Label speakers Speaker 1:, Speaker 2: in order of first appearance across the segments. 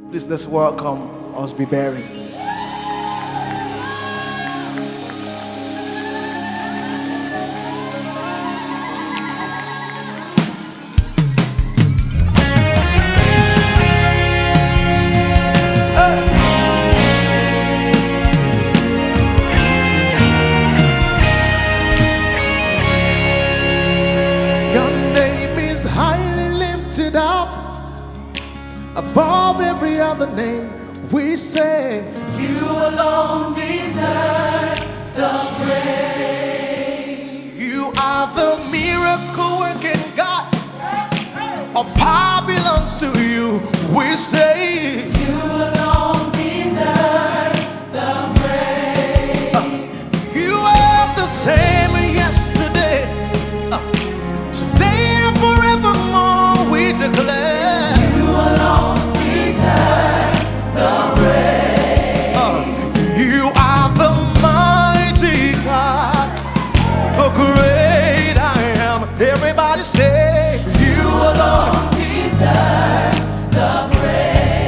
Speaker 1: Please let's welcome Osby Berry. Your name is highly lifted up above every other name. We say
Speaker 2: You alone deserve the praise.
Speaker 1: you are the miracle working God. All power belongs to you. We say
Speaker 2: You alone deserve the praise.
Speaker 1: you are the same yesterday, today and forevermore. We declare
Speaker 2: You alone deserve the praise.
Speaker 1: you are the mighty God, the great I am. Everybody say you alone.
Speaker 2: Deserve the praise.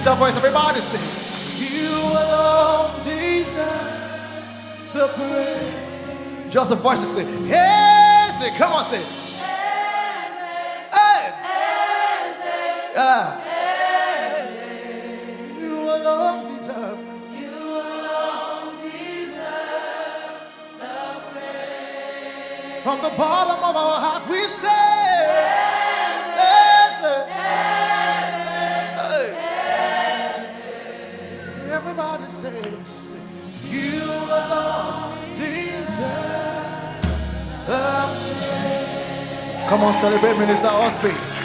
Speaker 1: Lift your voice, everybody sing. You alone deserve the praise. Just the voices say, hey, say, come on, say. Hey. Yeah. You alone deserve.
Speaker 2: You alone deserve the praise.
Speaker 1: From the bottom of our heart we say, hey, say. Everybody say, you alone deserve the praise. Come on, celebrate Minister Osby.